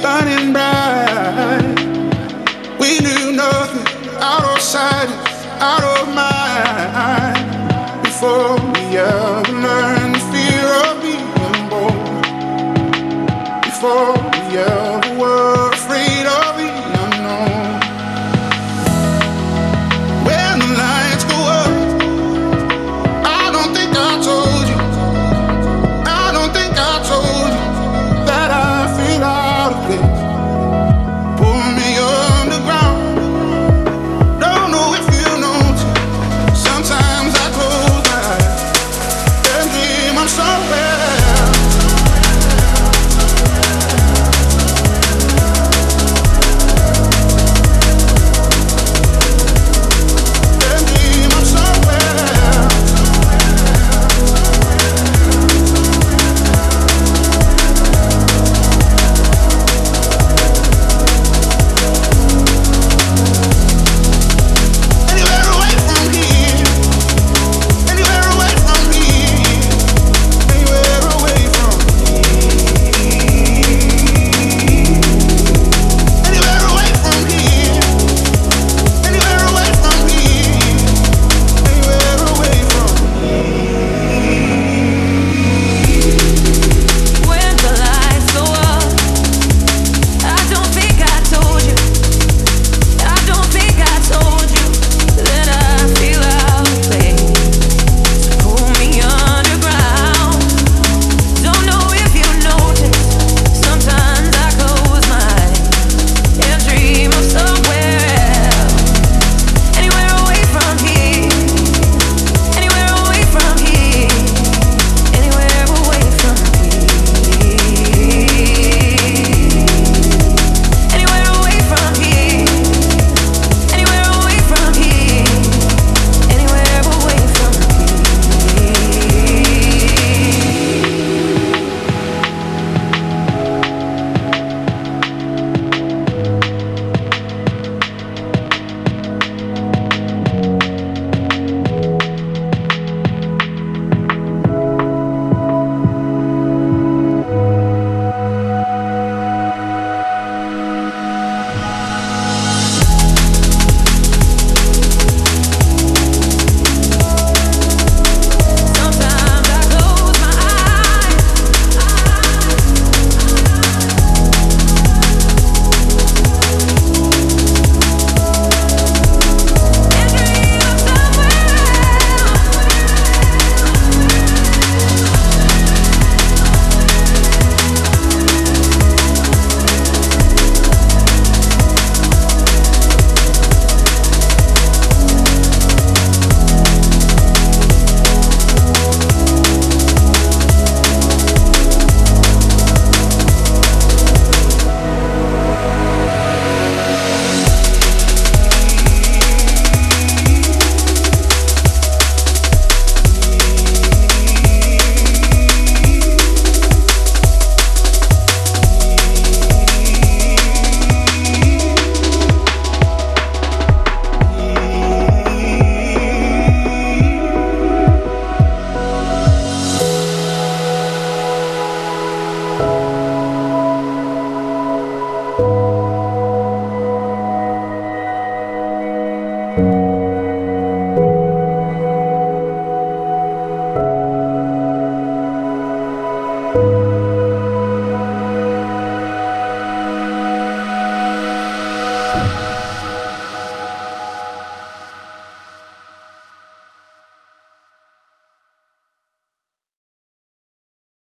shining bright. We knew nothing, out of sight, out of mind. Before we ever learned the fear of being born. Before we ever were afraid of the unknown. When the lights go up, I don't think I told you, I don't think I told you that I feel out of place. Pull me underground, don't know if you know too. Sometimes I close my eyes and dream I'm somewhere.